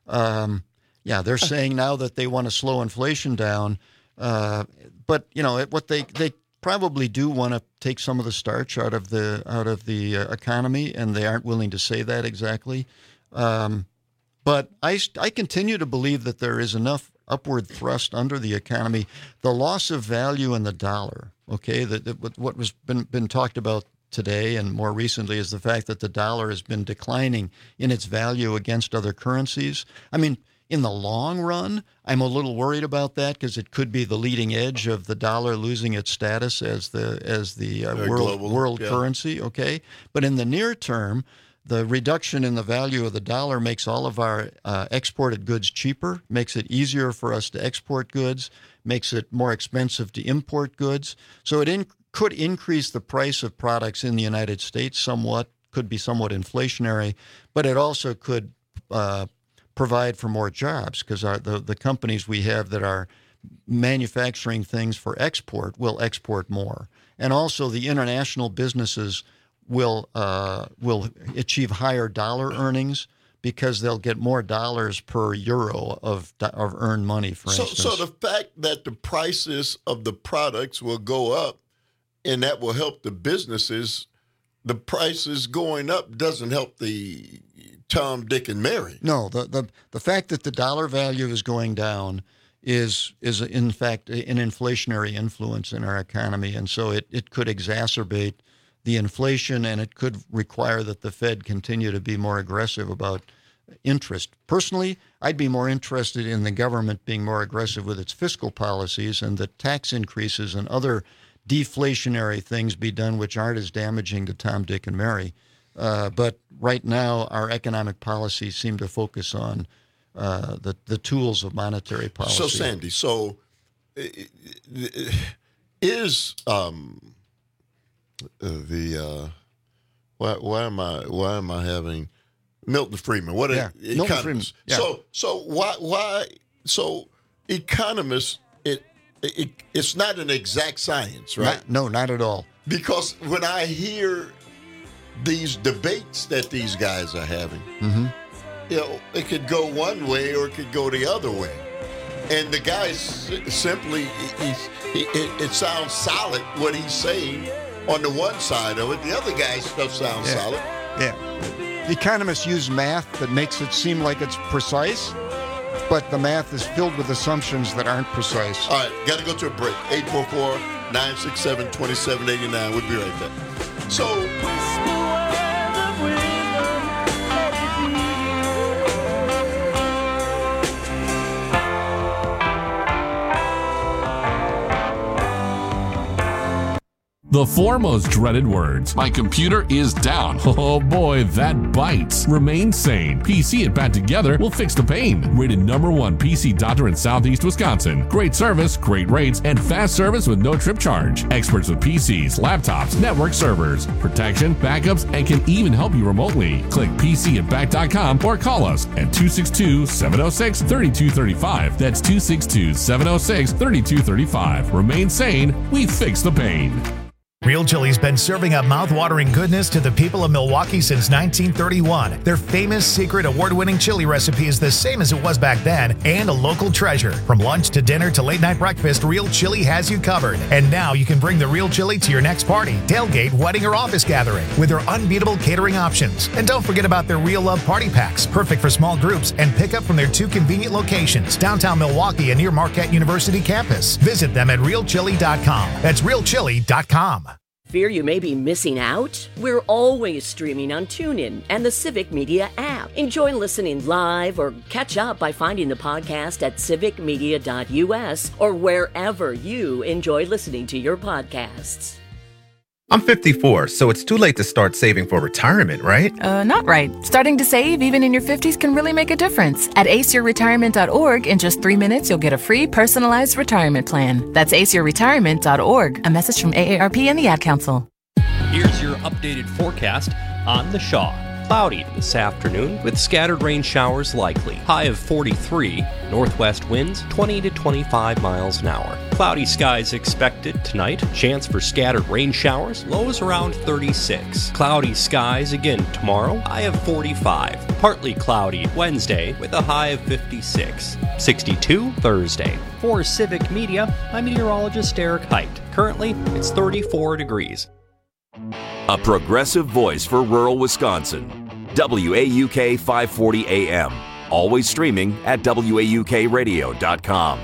um, yeah, they're saying now that they want to slow inflation down. Uh, but, you know, what they, they probably do want to take some of the starch out of the out of the uh, economy, and they aren't willing to say that exactly. Um, but I, I continue to believe that there is enough upward thrust under the economy. The loss of value in the dollar, okay, that, that what was been been talked about today and more recently is the fact that the dollar has been declining in its value against other currencies. I mean, in the long run, I'm a little worried about that because it could be the leading edge of the dollar losing its status as the as the uh, world global, world yeah. currency. Okay, but in the near term, the reduction in the value of the dollar makes all of our uh, exported goods cheaper, makes it easier for us to export goods, makes it more expensive to import goods. So it in, could increase the price of products in the United States somewhat, could be somewhat inflationary, but it also could uh, provide for more jobs because the, the companies we have that are manufacturing things for export will export more. And also the international businesses will uh, will achieve higher dollar earnings because they'll get more dollars per euro of of earned money, for so, instance. So the fact that the prices of the products will go up and that will help the businesses, the prices going up doesn't help the Tom, Dick, and Mary. No, the, the, the fact that the dollar value is going down is, is in fact, an inflationary influence in our economy, and so it, it could exacerbate the inflation, and it could require that the Fed continue to be more aggressive about interest. Personally, I'd be more interested in the government being more aggressive with its fiscal policies and that tax increases and other deflationary things be done which aren't as damaging to Tom, Dick, and Mary. Uh, but right now, our economic policies seem to focus on uh, the, the tools of monetary policy. So, Sandy, so is... Um, Uh, the uh, why why am I why am I having Milton Friedman? What yeah. a Milton economist. Friedman. Yeah. So so why why so economists it, it it's not an exact science, right? Not, no, not at all. Because when I hear these debates that these guys are having, mm-hmm. you know, it could go one way or it could go the other way. And the guy simply he, he, it, it sounds solid what he's saying on the one side of it. The other guy's stuff sounds yeah. solid. Yeah. Economists use math that makes it seem like it's precise, but the math is filled with assumptions that aren't precise. All right, got to go to a break. eight four four, nine six seven, two seven eight nine. We'll be right back. So... The four most dreaded words. My computer is down. Oh boy, that bites. Remain sane. P C and Bat together will fix the pain. Rated number one P C doctor in Southeast Wisconsin. Great service, great rates, and fast service with no trip charge. Experts with P Cs, laptops, network servers, protection, backups, and can even help you remotely. Click P C at bat dot com or call us at two six two, seven oh six, three two three five. That's two six two, seven oh six, three two three five. Remain sane. We fix the pain. Real Chili's been serving up mouth-watering goodness to the people of Milwaukee since nineteen thirty-one. Their famous secret award-winning chili recipe is the same as it was back then and a local treasure. From lunch to dinner to late-night breakfast, Real Chili has you covered. And now you can bring the Real Chili to your next party, tailgate, wedding, or office gathering with their unbeatable catering options. And don't forget about their Real Love party packs, perfect for small groups, and pick up from their two convenient locations, downtown Milwaukee and near Marquette University campus. Visit them at real chili dot com. That's real chili dot com. Fear you may be missing out? We're always streaming on TuneIn and the Civic Media app. Enjoy listening live or catch up by finding the podcast at civic media dot u s or wherever you enjoy listening to your podcasts. I'm fifty-four, so it's too late to start saving for retirement, right? Uh, not right. Starting to save even in your fifties can really make a difference. At ace your retirement dot org, in just three minutes, you'll get a free personalized retirement plan. That's ace your retirement dot org. A message from A A R P and the Ad Council. Here's your updated forecast on the Shaw. Cloudy this afternoon with scattered rain showers likely. High of forty-three. Northwest winds twenty to twenty-five miles an hour. Cloudy skies expected tonight. Chance for scattered rain showers. Lows around thirty-six. Cloudy skies again tomorrow. High of forty-five. Partly cloudy Wednesday with a high of fifty-six. sixty-two Thursday. For Civic Media, I'm meteorologist Eric Height. Currently, it's thirty-four degrees. A progressive voice for rural Wisconsin. W A U K five forty A M. Always streaming at W A U K radio dot com.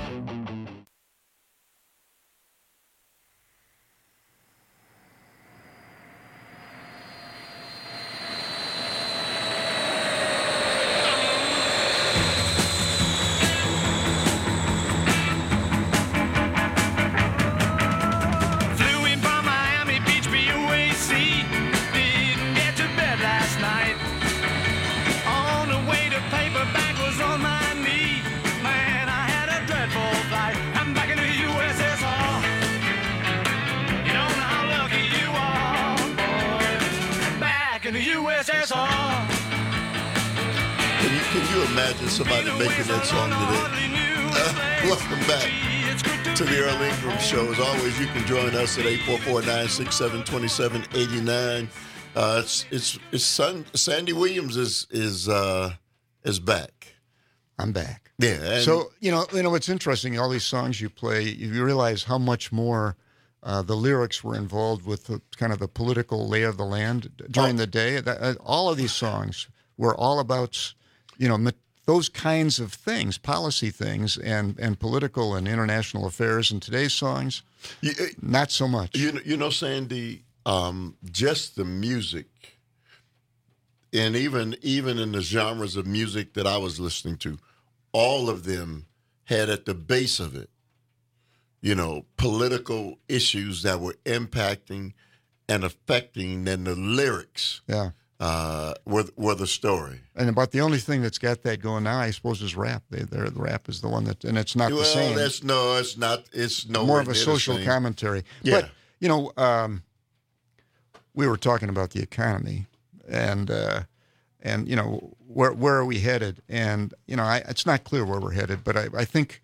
Imagine somebody making that song today. Uh, welcome back to the Earl Ingram Show. As always, you can join us at eight four four, nine six seven, two seven eight nine. Uh, it's it's it's son, Sandy Williams is is uh, is back. I'm back. Yeah. And so you know, you know, what's interesting. All these songs you play, you realize how much more uh, the lyrics were involved with the, kind of the political lay of the land during oh. the day. That, uh, all of these songs were all about, you know, those kinds of things, policy things, and, and political and international affairs. And today's songs, you, not so much. You, you know, Sandy, um, just the music, and even even in the genres of music that I was listening to, all of them had at the base of it, you know, political issues that were impacting and affecting, and the lyrics. Yeah. Uh, were, were the story. And about the only thing that's got that going now, I suppose, is rap. They, the rap is the one that, and it's not well, the same. Well, that's no, it's not. It's no more of a social commentary. Yeah. But you know, um, we were talking about the economy, and uh, and you know, where where are we headed? And you know, I, it's not clear where we're headed. But I, I think,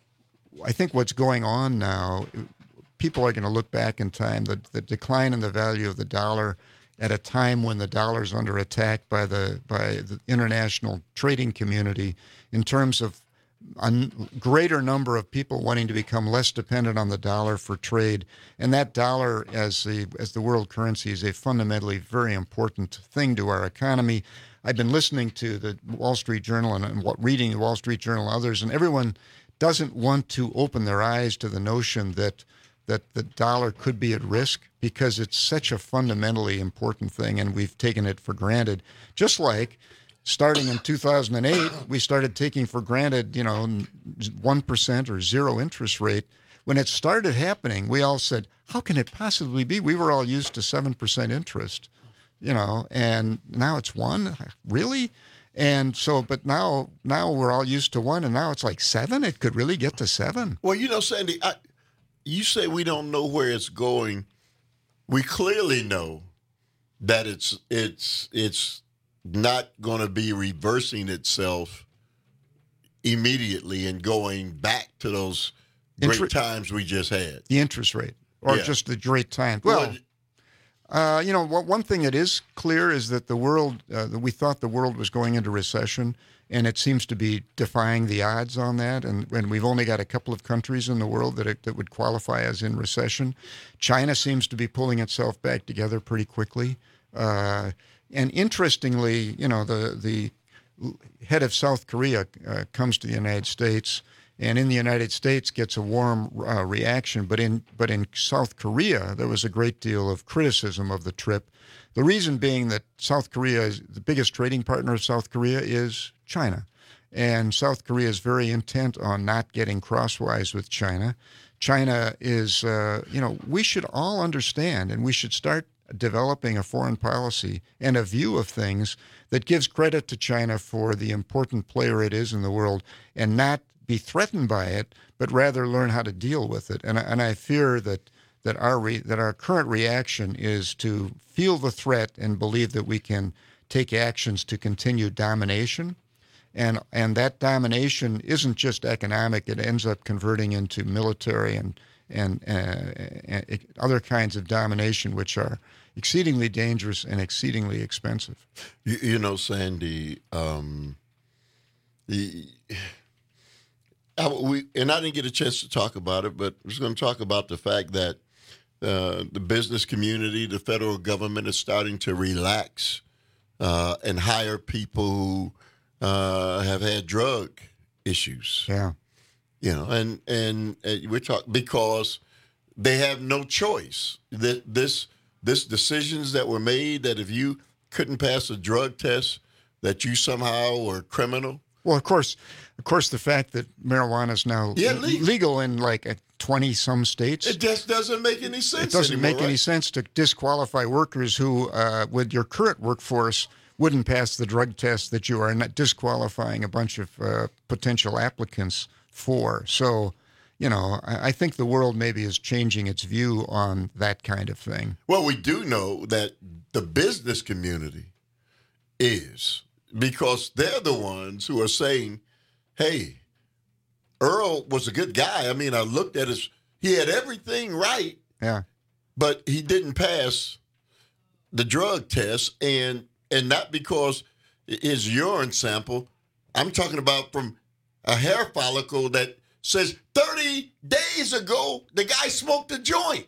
I think what's going on now, people are going to look back in time. The the decline in the value of the dollar at a time when the dollar is under attack by the by the international trading community, in terms of a greater number of people wanting to become less dependent on the dollar for trade, and that dollar as the as the world currency is a fundamentally very important thing to our economy. I've been listening to the Wall Street Journal and, and reading the Wall Street Journal and others, and everyone doesn't want to open their eyes to the notion that that the dollar could be at risk, because it's such a fundamentally important thing, and we've taken it for granted. Just like starting in two thousand eight, we started taking for granted, you know, one percent or zero interest rate. When it started happening, we all said, how can it possibly be? We were all used to seven percent interest, you know, and now it's one? Really? And so, but now, now we're all used to one, and now it's like seven? It could really get to seven? Well, you know, Sandy, I... You say we don't know where it's going. We clearly know that it's it's it's not going to be reversing itself immediately and going back to those great Inter- times we just had. The interest rate, or yeah. just the great times. Well, uh, you know, one thing that is clear is that the world, uh, we thought the world was going into recession, and it seems to be defying the odds on that. And, and we've only got a couple of countries in the world that it, that would qualify as in recession. China seems to be pulling itself back together pretty quickly. Uh, and interestingly, you know, the the head of South Korea uh, comes to the United States, and in the United States gets a warm uh, reaction. But in but in South Korea, there was a great deal of criticism of the trip. The reason being that South Korea is the biggest trading partner of South Korea is China. And South Korea is very intent on not getting crosswise with China. China is, uh, you know, we should all understand, and we should start developing a foreign policy and a view of things that gives credit to China for the important player it is in the world, and not be threatened by it, but rather learn how to deal with it. And, and I fear that that our re, that our current reaction is to feel the threat and believe that we can take actions to continue domination. And and that domination isn't just economic; it ends up converting into military and and, uh, and other kinds of domination, which are exceedingly dangerous and exceedingly expensive. You, you know, Sandy, um, the, I, we and I didn't get a chance to talk about it, but I was going to talk about the fact that uh, the business community, the federal government, is starting to relax uh, and hire people who Uh, have had drug issues. Yeah. You know, and, and, and we're talking because they have no choice. That this this decisions that were made that if you couldn't pass a drug test, that you somehow were criminal. Well, of course, of course, the fact that marijuana is now yeah, legal. legal in like twenty some states. It just doesn't make any sense. It doesn't anymore, make right? any sense to disqualify workers who, uh, with your current workforce, wouldn't pass the drug test that you are not disqualifying a bunch of uh, potential applicants for. So, you know, I, I think the world maybe is changing its view on that kind of thing. Well, we do know that the business community is, because they're the ones who are saying, hey, Earl was a good guy. I mean, I looked at his, he had everything right. Yeah. But he didn't pass the drug test, and And not because his urine sample. I'm talking about from a hair follicle that says thirty days ago, the guy smoked a joint.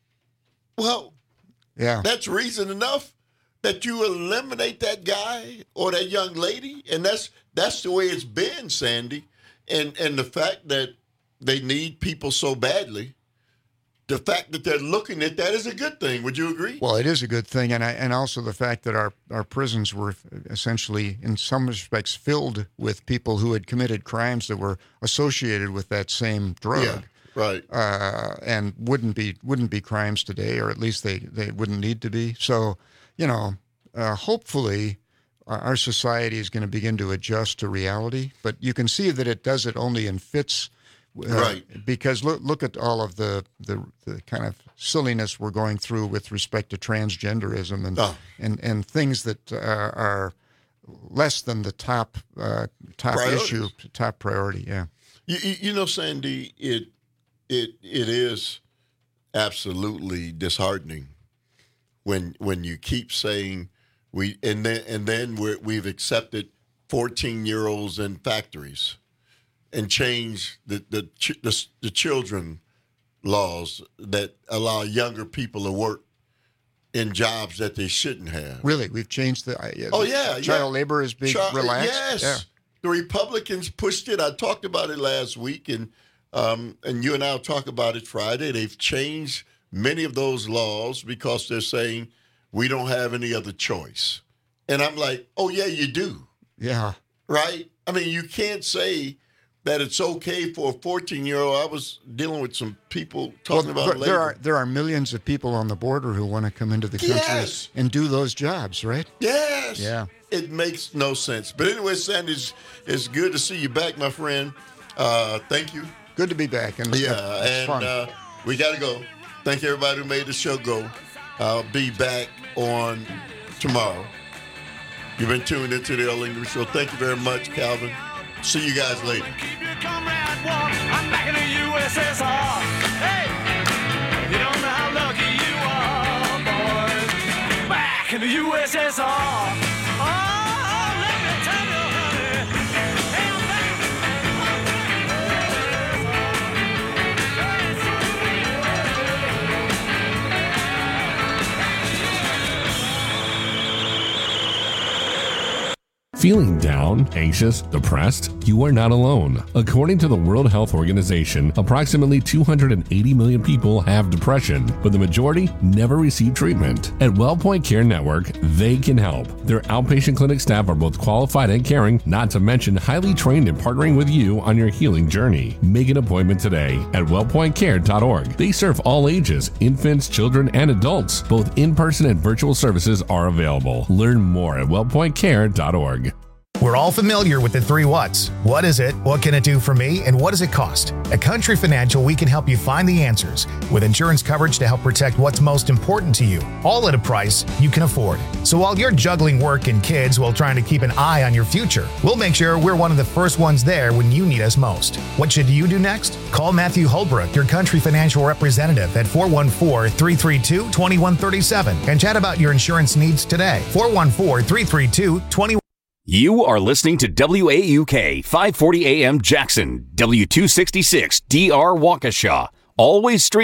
Well, yeah, that's reason enough that you eliminate that guy or that young lady. And that's that's the way it's been, Sandy. And, and the fact that they need people so badly, the fact that they're looking at that is a good thing. Would you agree? Well, it is a good thing, and I, and also the fact that our, our prisons were essentially, in some respects, filled with people who had committed crimes that were associated with that same drug. Yeah, right. Uh, and wouldn't be wouldn't be crimes today, or at least they, they wouldn't need to be. So, you know, uh, hopefully our society is going to begin to adjust to reality. But you can see that it does it only in fits. Uh, right. Because look look at all of the, the, the kind of silliness we're going through with respect to transgenderism and oh. and, and things that uh, are less than the top uh, top Priorities. issue, top priority. Yeah. You, you know, Sandy, it it it is absolutely disheartening when when you keep saying we and then and then we're, we've accepted fourteen year olds in factories. And change the, the the the children laws that allow younger people to work in jobs that they shouldn't have. Really, we've changed the. Uh, oh the yeah, child yeah. labor is being Child, relaxed. Yes, yeah. The Republicans pushed it. I talked about it last week, and um, and you and I will talk about it Friday. They've changed many of those laws because they're saying we don't have any other choice. And I'm like, oh yeah, you do. Yeah. Right. I mean, you can't say that it's okay for a fourteen-year-old. I was dealing with some people talking well, about there labor. are there are millions of people on the border who want to come into the country yes. and do those jobs, right? Yes. Yeah. It makes no sense. But anyway, Sandy, it's, it's good to see you back, my friend. Uh, thank you. Good to be back. And yeah, it's and fun. Uh, we got to go. Thank everybody who made the show go. I'll be back on tomorrow. You've been tuned into the Earl English Show. Thank you very much, Calvin. See you guys later. Keep your comrade warm. I'm back in the U S S R. Hey, you don't know how lucky you are, boys. Back in the U S S R. Oh, let me tell you, honey. Hey, I'm back. Feeling down, anxious, depressed? You are not alone. According to the World Health Organization, approximately two hundred eighty million people have depression, but the majority never receive treatment. At WellPoint Care Network, they can help. Their outpatient clinic staff are both qualified and caring, not to mention highly trained in partnering with you on your healing journey. Make an appointment today at wellpoint care dot org. They serve all ages, infants, children, and adults. Both in-person and virtual services are available. Learn more at wellpoint care dot org. We're all familiar with the three whats. What is it? What can it do for me? And what does it cost? At Country Financial, we can help you find the answers with insurance coverage to help protect what's most important to you, all at a price you can afford. So while you're juggling work and kids while trying to keep an eye on your future, we'll make sure we're one of the first ones there when you need us most. What should you do next? Call Matthew Holbrook, your Country Financial representative, at four one four, three three two, two one three seven and chat about your insurance needs today. four one four, three three two, two one. You are listening to W A U K five forty A M Jackson, W two sixty-six D R Waukesha. Always streaming